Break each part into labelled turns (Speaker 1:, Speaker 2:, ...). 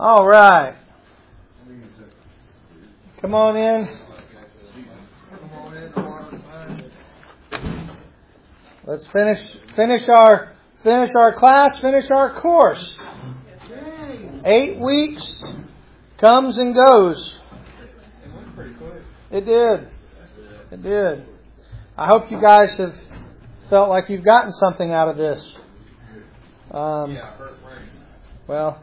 Speaker 1: All right. Come on in. Let's finish our class, finish our course. 8 weeks comes and goes. It did. It did. I hope you guys have felt like you've gotten something out of this. Well,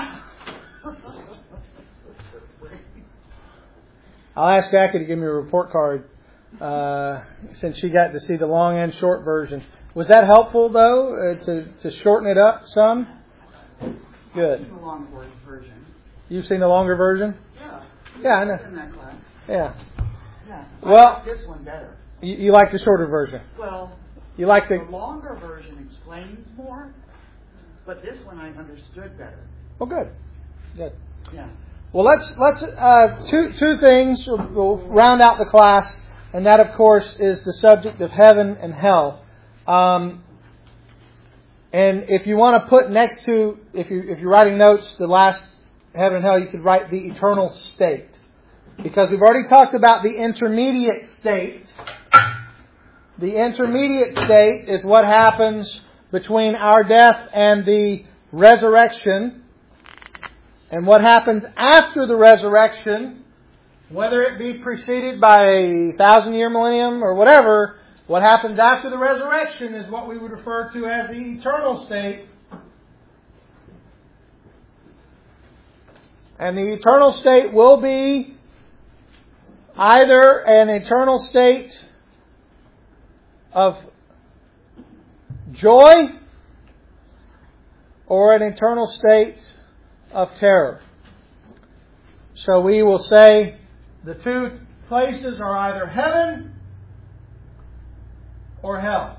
Speaker 1: I'll ask Jackie to give me a report card since she got to see the long and short version. Was that helpful, though, to shorten it up some? Good.
Speaker 2: The long version.
Speaker 1: You've seen the longer version?
Speaker 2: Yeah.
Speaker 1: Yeah, I know.
Speaker 2: In that class.
Speaker 1: Yeah.
Speaker 2: Yeah.
Speaker 1: Well,
Speaker 2: I like this one better.
Speaker 1: You like the shorter version?
Speaker 2: Well,
Speaker 1: you like
Speaker 2: the longer version explains more, but this one I understood better.
Speaker 1: Well, good. Good.
Speaker 2: Yeah.
Speaker 1: Well, let's two things. We'll round out the class, and that, of course, is the subject of heaven and hell. And if you want to put next to, if you're writing notes, the last heaven and hell, you could write the eternal state, because we've already talked about the intermediate state. The intermediate state is what happens between our death and the resurrection. And what happens after the resurrection, whether it be preceded by a 1,000-year millennium or whatever, what happens after the resurrection is what we would refer to as the eternal state. And the eternal state will be either an eternal state of joy or an eternal state of terror. So we will say the two places are either heaven or hell.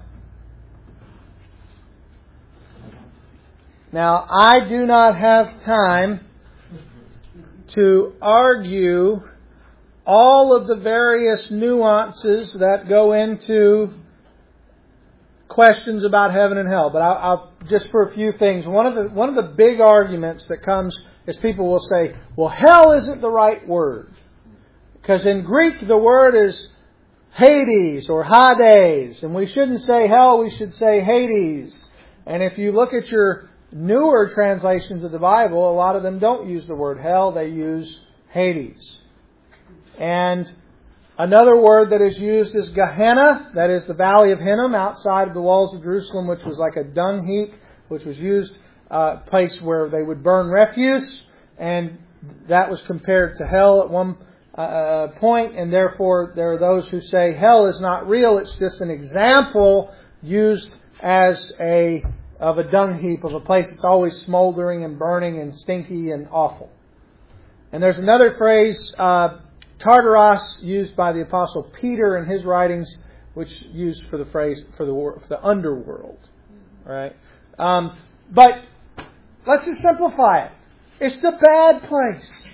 Speaker 1: Now, I do not have time to argue all of the various nuances that go into questions about heaven and hell, but I'll just for a few things. One of the big arguments that comes is people will say, "Well, hell isn't the right word, because in Greek the word is Hades or Hades, and we shouldn't say hell; we should say Hades." And if you look at your newer translations of the Bible, a lot of them don't use the word hell; they use Hades. And another word that is used is Gehenna, that is the Valley of Hinnom outside of the walls of Jerusalem, which was like a dung heap, which was used a place where they would burn refuse, and that was compared to hell at one point, and therefore there are those who say hell is not real, it's just an example used as of a dung heap, of a place that's always smoldering and burning and stinky and awful. And there's another phrase, Tartaros, used by the Apostle Peter in his writings, which used for the phrase for the underworld. Right? But let's just simplify it. It's the bad place.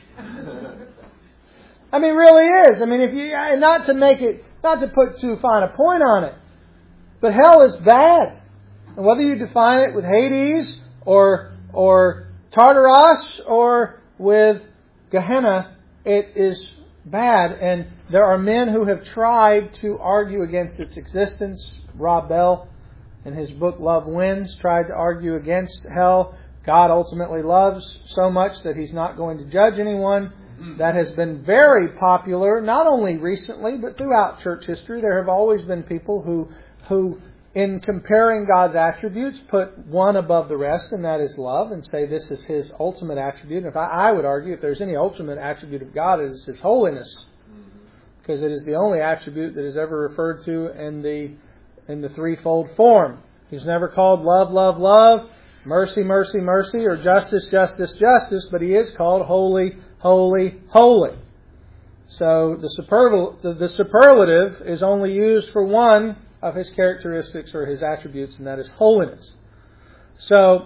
Speaker 1: I mean, it really is. I mean, if you not to put too fine a point on it, but hell is bad, and whether you define it with Hades or Tartaros or with Gehenna, it is bad, and there are men who have tried to argue against its existence. Rob Bell, in his book Love Wins, tried to argue against hell. God ultimately loves so much that He's not going to judge anyone. That has been very popular, not only recently, but throughout church history. There have always been people who in comparing God's attributes, put one above the rest, and that is love, and say this is His ultimate attribute. And I would argue if there's any ultimate attribute of God, it is His holiness, because it is the only attribute that is ever referred to in the threefold form. He's never called love, love, love, mercy, mercy, mercy, or justice, justice, justice, but He is called holy, holy, holy. So the superlative is only used for one of His characteristics or His attributes, and that is holiness. So,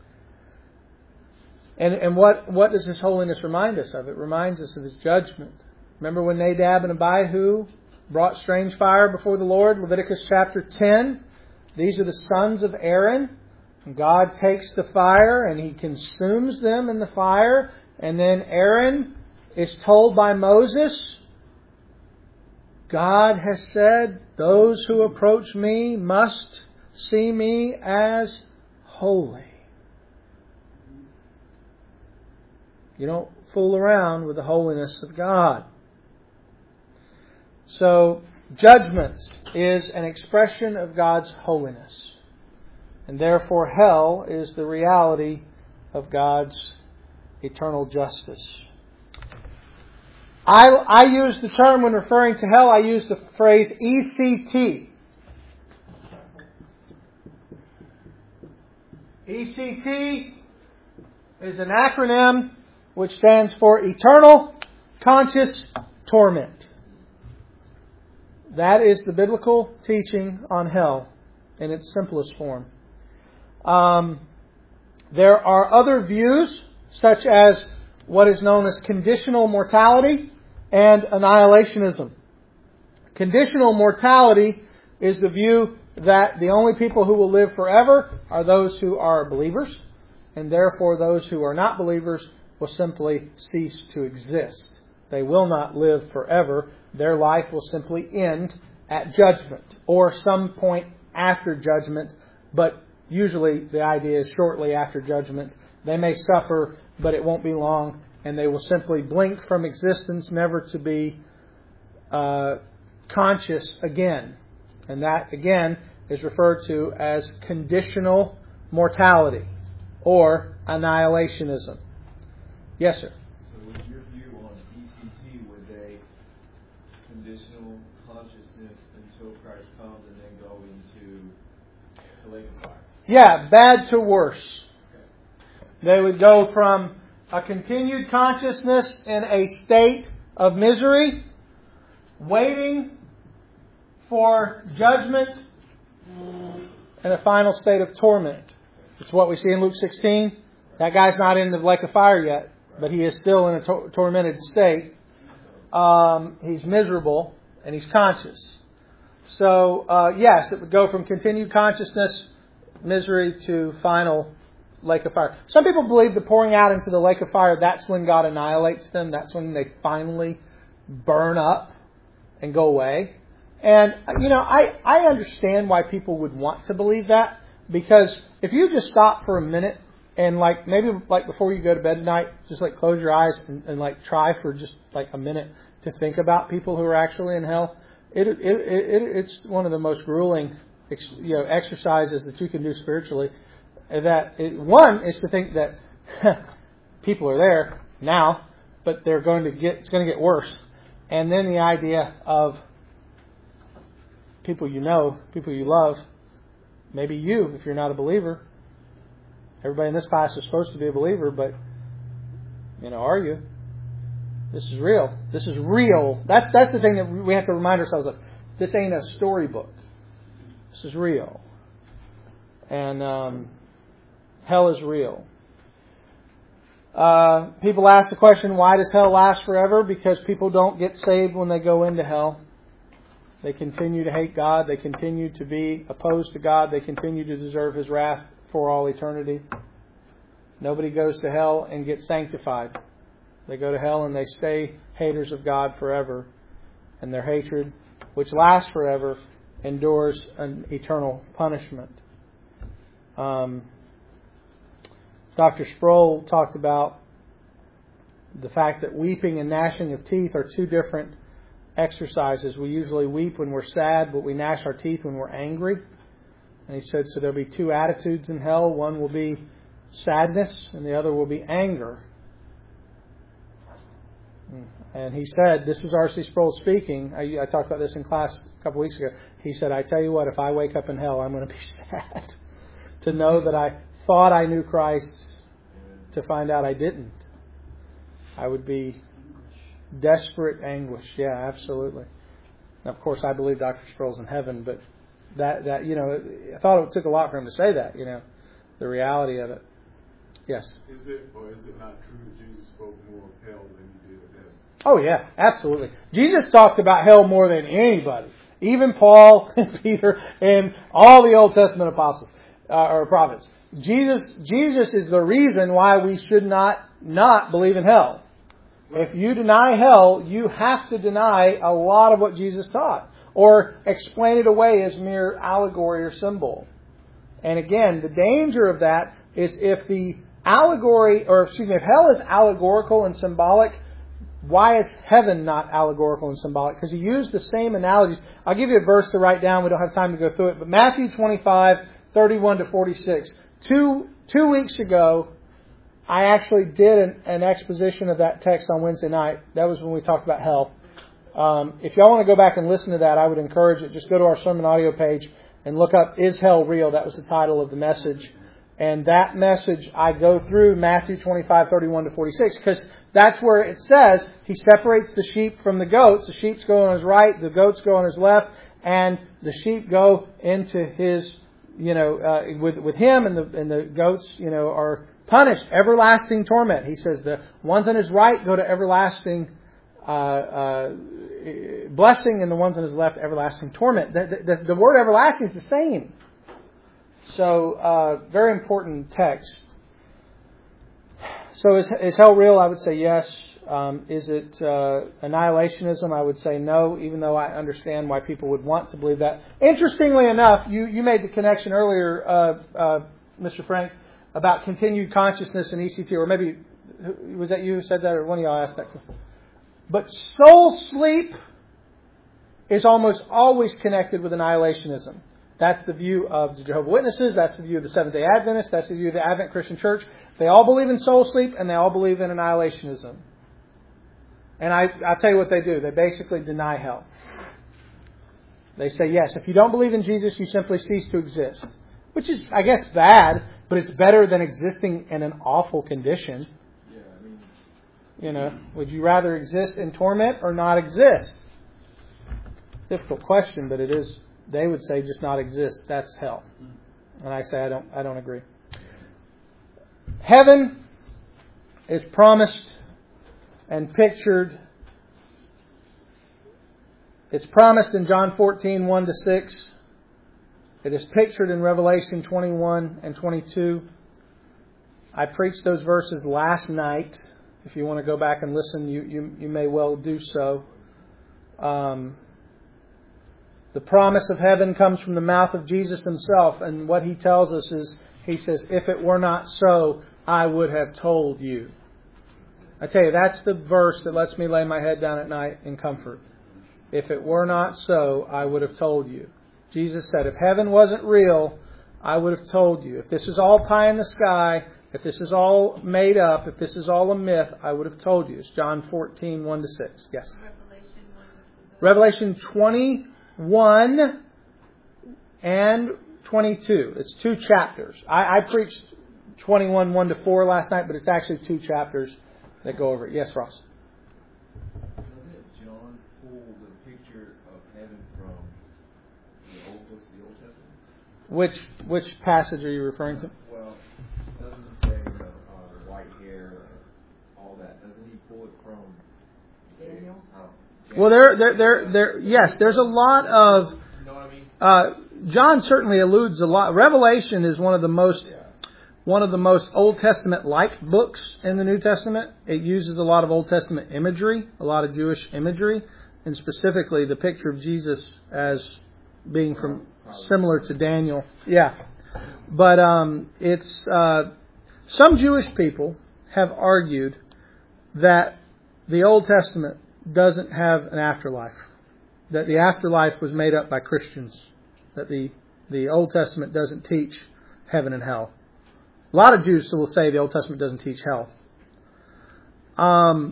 Speaker 1: and what does His holiness remind us of? It reminds us of His judgment. Remember when Nadab and Abihu brought strange fire before the Lord? Leviticus chapter 10. These are the sons of Aaron. And God takes the fire and He consumes them in the fire. And then Aaron is told by Moses, God has said, those who approach me must see me as holy. You don't fool around with the holiness of God. So, judgment is an expression of God's holiness. And therefore, hell is the reality of God's eternal justice. I use the term when referring to hell, I use the phrase ECT. ECT is an acronym which stands for Eternal Conscious Torment. That is the biblical teaching on hell in its simplest form. There are other views, such as what is known as conditional mortality and annihilationism. Conditional mortality is the view that the only people who will live forever are those who are believers, and therefore those who are not believers will simply cease to exist. They will not live forever. Their life will simply end at judgment or some point after judgment, but usually the idea is shortly after judgment. They may suffer, but it won't be long, and they will simply blink from existence, never to be conscious again. And that, again, is referred to as conditional mortality or annihilationism. Yes, sir?
Speaker 3: So with your view on ECT, would they conditional consciousness until Christ comes and then go into the lake of fire?
Speaker 1: Yeah, bad to worse. They would go from a continued consciousness in a state of misery, waiting for judgment, and a final state of torment. It's what we see in Luke 16. That guy's not in the lake of fire yet, but he is still in a tormented state. He's miserable, and he's conscious. So, yes, it would go from continued consciousness, misery, to final lake of fire. Some people believe the pouring out into the lake of fire, that's when God annihilates them. That's when they finally burn up and go away. And, I understand why people would want to believe that. Because if you just stop for a minute and maybe before you go to bed at night, just close your eyes and try for just a minute to think about people who are actually in hell. It's one of the most grueling exercises that you can do spiritually. One is to think that people are there now, but it's going to get worse. And then the idea of people you know, people you love, maybe you, if you're not a believer. Everybody in this class is supposed to be a believer, but, are you? This is real. This is real. That's the thing that we have to remind ourselves of. This ain't a storybook. This is real. And hell is real. People ask the question, why does hell last forever? Because people don't get saved when they go into hell. They continue to hate God. They continue to be opposed to God. They continue to deserve His wrath for all eternity. Nobody goes to hell and gets sanctified. They go to hell and they stay haters of God forever. And their hatred, which lasts forever, endures an eternal punishment. Dr. Sproul talked about the fact that weeping and gnashing of teeth are two different exercises. We usually weep when we're sad, but we gnash our teeth when we're angry. And he said, so there'll be two attitudes in hell. One will be sadness, and the other will be anger. And he said, this was R.C. Sproul speaking. I talked about this in class a couple weeks ago. He said, I tell you what, if I wake up in hell, I'm going to be sad to know that I thought I knew Christ, to find out I didn't. I would be desperate anguish. Yeah, absolutely. Now, of course, I believe Dr. Sproul's in heaven, but that I thought it took a lot for him to say that. The reality of it. Yes.
Speaker 4: Is it not true that Jesus spoke more of hell than He did of heaven?
Speaker 1: Oh yeah, absolutely. Jesus talked about hell more than anybody, even Paul and Peter and all the Old Testament apostles or prophets. Jesus is the reason why we should not not believe in hell. If you deny hell, you have to deny a lot of what Jesus taught, or explain it away as mere allegory or symbol. And again, the danger of that is if the allegory, or excuse me, if hell is allegorical and symbolic, why is heaven not allegorical and symbolic? Because he used the same analogies. I'll give you a verse to write down. We don't have time to go through it. But Matthew 25, 31 to 46. Two weeks ago, I actually did an exposition of that text on Wednesday night. That was when we talked about hell. If y'all want to go back and listen to that, I would encourage it. Just go to our sermon audio page and look up, Is Hell Real? That was the title of the message. And that message, I go through Matthew 25, 31 to 46, because that's where it says he separates the sheep from the goats. The sheep go on his right, the goats go on his left, and the sheep go into his, with him, and the goats, are punished, everlasting torment. He says the ones on his right go to everlasting blessing, and the ones on his left, everlasting torment. The word everlasting is the same. So, very important text. So, is hell real? I would say yes. Is it annihilationism? I would say no, even though I understand why people would want to believe that. Interestingly enough, you made the connection earlier, Mr. Frank, about continued consciousness in ECT, or maybe, was that you who said that, or one of y'all asked that? But soul sleep is almost always connected with annihilationism. That's the view of the Jehovah's Witnesses. That's the view of the Seventh-day Adventists. That's the view of the Advent Christian Church. They all believe in soul sleep, and they all believe in annihilationism. And I'll tell you what they do. They basically deny hell. They say, yes, if you don't believe in Jesus, you simply cease to exist. Which is, I guess, bad, but it's better than existing in an awful condition. Would you rather exist in torment or not exist? It's a difficult question, but it is. They would say just not exist. That's hell. And I say I don't agree. Heaven is promised and pictured. It's promised in John 14, 1 to 6. It is pictured in Revelation 21 and 22. I preached those verses last night. If you want to go back and listen, you may well do so. The promise of heaven comes from the mouth of Jesus himself, and what he tells us is, he says, if it were not so, I would have told you. I tell you, that's the verse that lets me lay my head down at night in comfort. If it were not so, I would have told you. Jesus said, if heaven wasn't real, I would have told you. If this is all pie in the sky, if this is all made up, if this is all a myth, I would have told you. It's John 14, 1 to 6. Yes. Revelation 21 and 22. It's 2 chapters. I preached 21, 1 to 4 last night, but it's actually 2 chapters that go over it. Yes, Ross.
Speaker 3: Doesn't John pull the picture of heaven from the Old Testament?
Speaker 1: Which passage are you referring to?
Speaker 3: Well, doesn't it say the white hair and all that? Doesn't he pull it from Daniel?
Speaker 1: Well, yes, there's a lot of.
Speaker 3: You know what I mean?
Speaker 1: John certainly alludes a lot. Revelation is one of the most Old Testament-like books in the New Testament. It uses a lot of Old Testament imagery, a lot of Jewish imagery, and specifically the picture of Jesus as being similar to Daniel. Yeah, but it's some Jewish people have argued that the Old Testament doesn't have an afterlife, that the afterlife was made up by Christians, that the Old Testament doesn't teach heaven and hell. A lot of Jews will say the Old Testament doesn't teach hell. I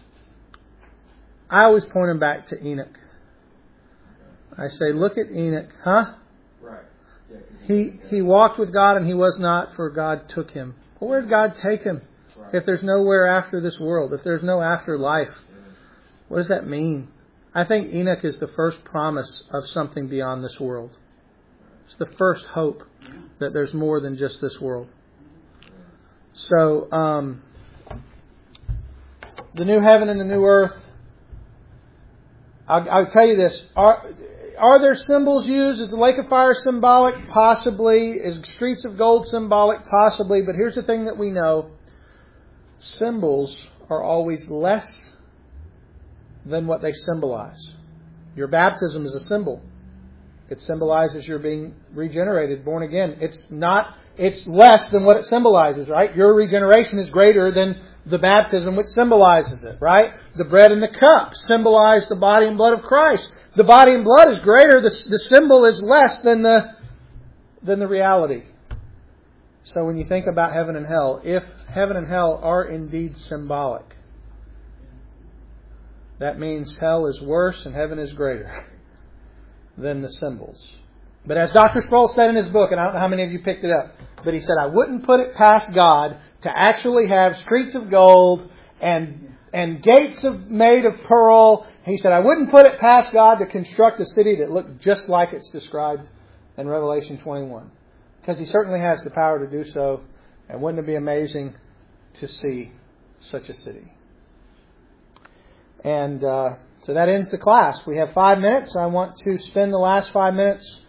Speaker 1: always point them back to Enoch. I say, look at Enoch, huh?
Speaker 3: Right. Yeah,
Speaker 1: he walked with God and he was not, for God took him. Well, where did God take him?
Speaker 3: Right.
Speaker 1: If there's nowhere after this world, if there's no afterlife, what does that mean? I think Enoch is the first promise of something beyond this world. It's the first hope that there's more than just this world. So, the new heaven and the new earth. I'll tell you this. Are there symbols used? Is the lake of fire symbolic? Possibly. Is streets of gold symbolic? Possibly. But here's the thing that we know. symbols are always less than what they symbolize. Your baptism is a symbol. It symbolizes you're being regenerated, born again. It's less than what it symbolizes, right? Your regeneration is greater than the baptism which symbolizes it, right? The bread and the cup symbolize the body and blood of Christ. The body and blood is greater. The symbol is less than the reality. So when you think about heaven and hell, if heaven and hell are indeed symbolic, that means hell is worse and heaven is greater than the symbols. But as Dr. Sproul said in his book, and I don't know how many of you picked it up, but he said, I wouldn't put it past God to actually have streets of gold and gates made of pearl. He said, I wouldn't put it past God to construct a city that looked just like it's described in Revelation 21. Because He certainly has the power to do so. And wouldn't it be amazing to see such a city? And so that ends the class. We have 5 minutes. I want to spend the last 5 minutes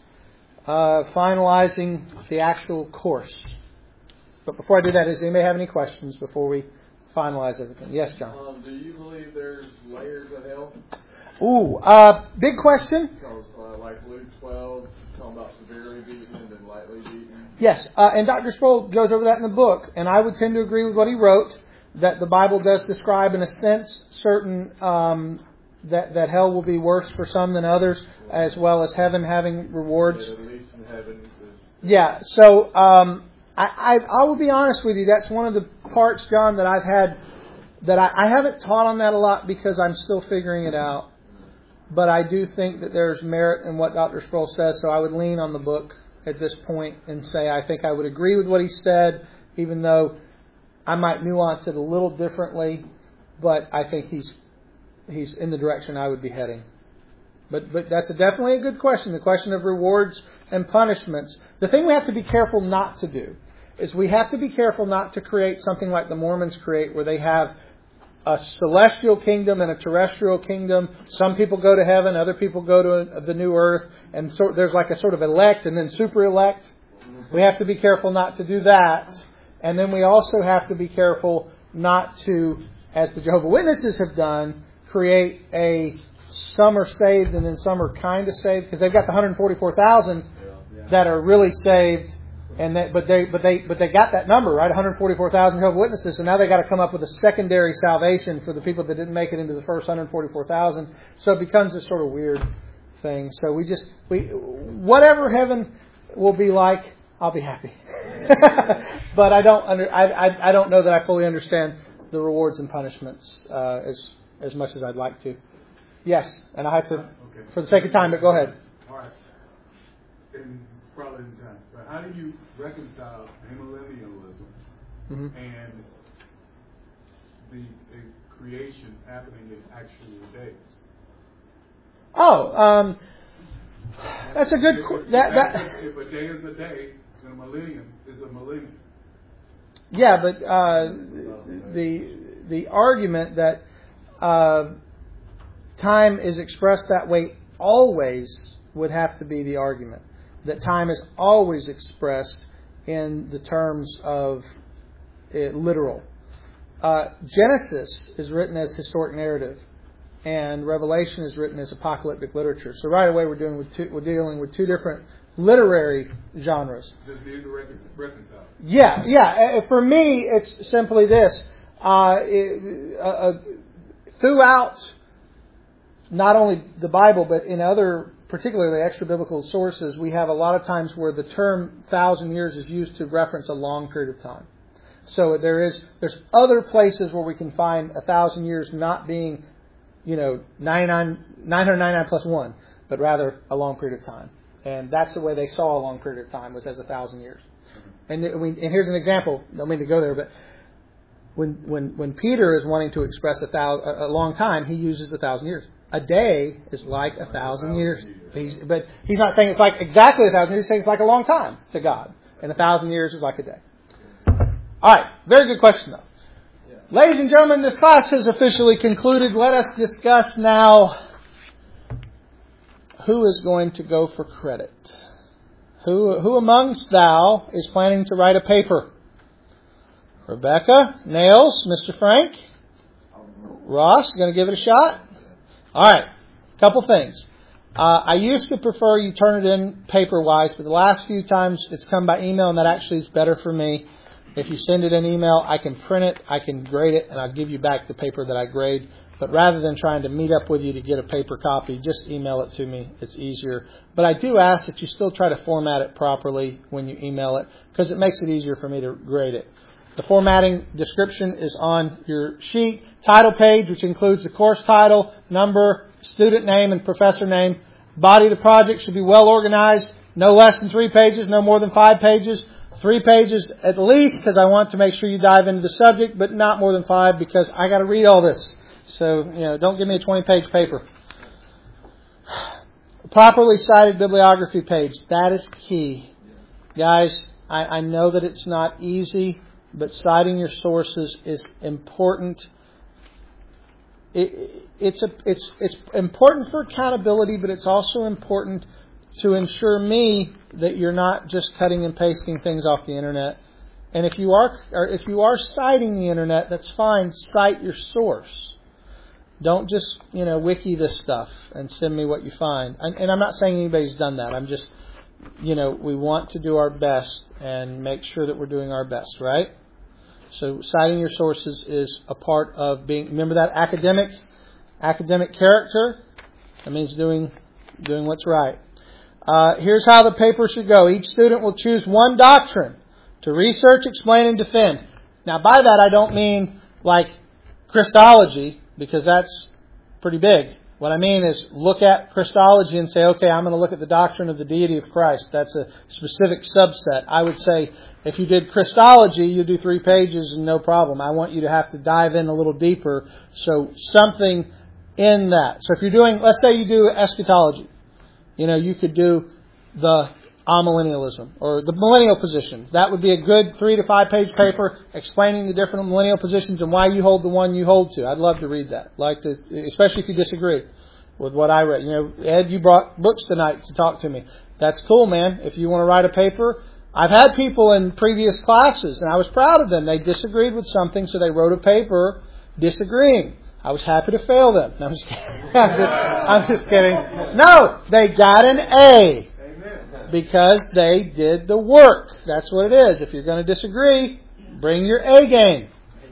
Speaker 1: finalizing the actual course. But before I do that, does anybody have any questions before we finalize everything? Yes, John.
Speaker 3: Do you believe there's layers of hell?
Speaker 1: Ooh, big question.
Speaker 3: Because, like Luke 12, talking about severely beaten and then lightly beaten.
Speaker 1: Yes, and Dr. Sproul goes over that in the book, and I would tend to agree with what he wrote, that the Bible does describe, in a sense, certain that hell will be worse for some than others, as well as heaven having rewards.
Speaker 3: Yeah, at least in heaven.
Speaker 1: Yeah, so I will be honest with you, that's one of the parts, John, that I've had, that I haven't taught on that a lot because I'm still figuring it out. But I do think that there's merit in what Dr. Sproul says, so I would lean on the book at this point and say I think I would agree with what he said, even though I might nuance it a little differently, but I think he's in the direction I would be heading. But that's definitely a good question, the question of rewards and punishments. The thing we have to be careful not to do is we have to be careful not to create something like the Mormons create, where they have a celestial kingdom and a terrestrial kingdom. Some people go to heaven, other people go to the new earth, and so there's like a sort of elect and then super elect. We have to be careful not to do that. And then we also have to be careful not to, as the Jehovah's Witnesses have done, create some are saved and then some are kind of saved, because they've got the 144,000 that are really saved. And but they got that number, right? 144,000 Jehovah's Witnesses. So now they got to come up with a secondary salvation for the people that didn't make it into the first 144,000. So it becomes this sort of weird thing. So whatever heaven will be like, I'll be happy. But I don't know that I fully understand the rewards and punishments as much as I'd like to. Yes, and I have to, for the sake of time, but go ahead.
Speaker 4: All right. Probably in time. But how do you reconcile amillennialism and the creation happening in actual days?
Speaker 1: Oh, that's a good.
Speaker 4: If a day is a day, then a millennium is a millennium.
Speaker 1: Yeah, but the argument that time is expressed that way always would have to be the argument. That time is always expressed in the terms of literal. Genesis is written as historic narrative, and Revelation is written as apocalyptic literature. So right away we're dealing with two different literary genres.
Speaker 4: Just need to reconcile.
Speaker 1: Yeah. For me, it's simply this: throughout not only the Bible, but in other, particularly extra-biblical sources, we have a lot of times where the term 1,000 years is used to reference a long period of time. So there's other places where we can find 1,000 years not being, 999 plus 1, but rather a long period of time. And that's the way they saw a long period of time, was as 1,000 years. And here's an example. I don't mean to go there, but when Peter is wanting to express a long time, he uses 1,000 years. A day is like 1,000 years. But he's not saying it's like exactly 1,000 years. He's saying it's like a long time to God. And 1,000 years is like a day. All right. Very good question, though. Yeah. Ladies and gentlemen, the class has officially concluded. Let us discuss now who is going to go for credit. Who amongst thou is planning to write a paper? Rebecca, Nails, Mr. Frank, Ross, going to give it a shot? All right, couple things. I used to prefer you turn it in paper-wise, but the last few times it's come by email, and that actually is better for me. If you send it in email, I can print it, I can grade it, and I'll give you back the paper that I grade. But rather than trying to meet up with you to get a paper copy, just email it to me. It's easier. But I do ask that you still try to format it properly when you email it, because it makes it easier for me to grade it. The formatting description is on your sheet. Title page, which includes the course title, number, student name, and professor name. Body of the project should be well organized. No less than 3 pages, no more than 5 pages. 3 pages at least, because I want to make sure you dive into the subject, but not more than 5, because I got to read all this. So, don't give me a 20-page paper. Properly cited bibliography page. That is key. Guys, I know that it's not easy, but citing your sources is important. It's important for accountability, but it's also important to ensure me that you're not just cutting and pasting things off the internet. And if you are citing the internet, that's fine. Cite your source. Don't just wiki this stuff and send me what you find. And I'm not saying anybody's done that. I'm just we want to do our best and make sure that we're doing our best, right? So citing your sources is a part of being. Remember that academic character. That means doing what's right. Here's how the paper should go. Each student will choose one doctrine to research, explain, and defend. Now, by that I don't mean like Christology, because that's pretty big. What I mean is look at Christology and say, okay, I'm going to look at the doctrine of the deity of Christ. That's a specific subset. I would say if you did Christology, you do 3 pages and no problem. I want you to have to dive in a little deeper. So something in that. So if you're doing, let's say you do eschatology. You could do the amillennialism or the millennial positions. That would be a good 3 to 5 page paper explaining the different millennial positions and why you hold the one you hold to. I'd love to read that. Especially if you disagree with what I read. Ed, you brought books tonight to talk to me. That's cool, man. If you want to write a paper, I've had people in previous classes, and I was proud of them. They disagreed with something, so they wrote a paper disagreeing. I was happy to fail them. No, I'm just kidding. I'm just kidding. No, they got an A. Because they did the work. That's what it is. If you're going to disagree, bring your A game.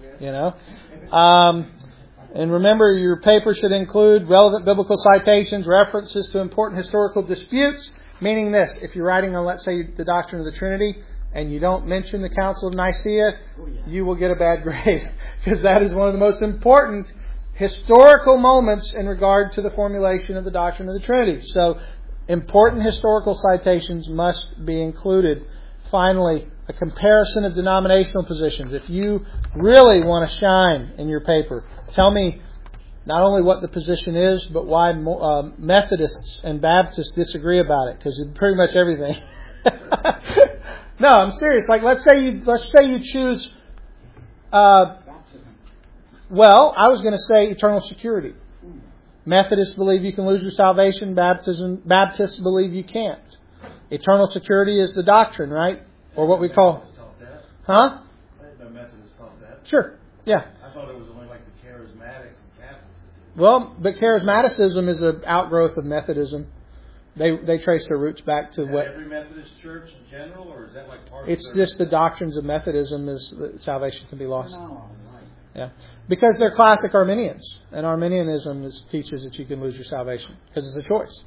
Speaker 1: And remember, your paper should include relevant biblical citations, references to important historical disputes. Meaning this, if you're writing on, let's say, the doctrine of the Trinity, and you don't mention the Council of Nicaea, you will get a bad grade. Because that is one of the most important historical moments in regard to the formulation of the doctrine of the Trinity. So, important historical citations must be included. Finally, a comparison of denominational positions. If you really want to shine in your paper, tell me not only what the position is, but why Methodists and Baptists disagree about it, because it's pretty much everything. No, I'm serious. Like let's say you choose. I was going to say eternal security. Methodists believe you can lose your salvation. Baptists believe you can't. Eternal security is the doctrine, right? Or what we call... Huh?
Speaker 3: The Methodists taught that.
Speaker 1: Sure. Yeah.
Speaker 3: I thought it was only like the Charismatics and Catholics.
Speaker 1: Well, but Charismaticism is an outgrowth of Methodism. They trace their roots back to what...
Speaker 3: Every Methodist church in general, or is that like part of...
Speaker 1: It's just the doctrines of Methodism is that salvation can be lost. Yeah, because they're classic Arminians, and Arminianism teaches that you can lose your salvation because it's a choice.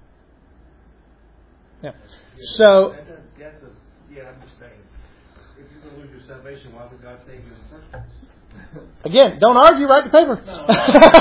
Speaker 1: Yeah. So.
Speaker 3: I'm just saying, if you're going to lose your salvation, why would God save you in the first place?
Speaker 1: Again, don't argue. Write the paper.
Speaker 3: No. I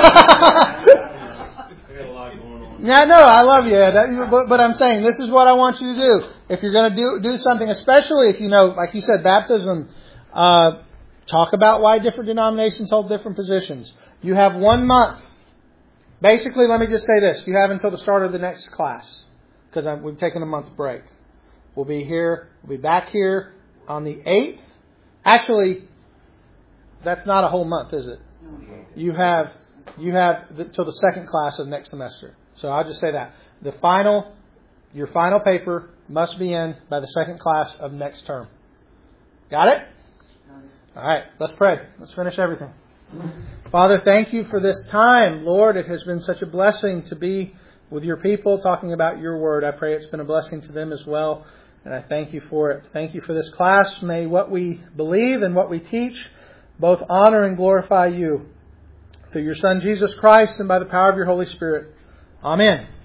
Speaker 3: got a lot going on.
Speaker 1: Yeah, no, I love you, but I'm saying this is what I want you to do. If you're going to do something, especially if like you said, baptism. Talk about why different denominations hold different positions. You have 1 month. Basically, let me just say this. You have until the start of the next class. Because we've taken a month break. We'll be back here on the 8th. Actually, that's not a whole month, is it? You have till the second class of next semester. So I'll just say that. Your final paper must be in by the second class of next term. Got it? All right, let's pray. Let's finish everything. Father, thank you for this time. Lord, it has been such a blessing to be with your people talking about your word. I pray it's been a blessing to them as well, and I thank you for it. Thank you for this class. May what we believe and what we teach both honor and glorify you. Through your Son, Jesus Christ, and by the power of your Holy Spirit. Amen.